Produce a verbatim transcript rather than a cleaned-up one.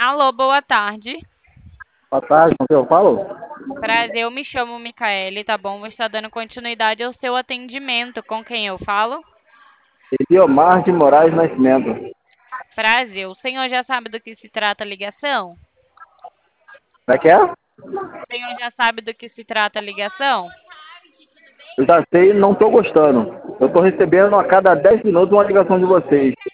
Alô, boa tarde. Boa tarde, com quem eu falo? Prazer, eu me chamo Micaele, tá bom? Vou estar dando continuidade ao seu atendimento. Com quem eu falo? Eliomar de Moraes Nascimento. Prazer, o senhor já sabe do que se trata a ligação? Como é que é? O senhor já sabe do que se trata a ligação? Eu já sei, não estou gostando. Eu estou recebendo a cada dez minutos uma ligação de vocês.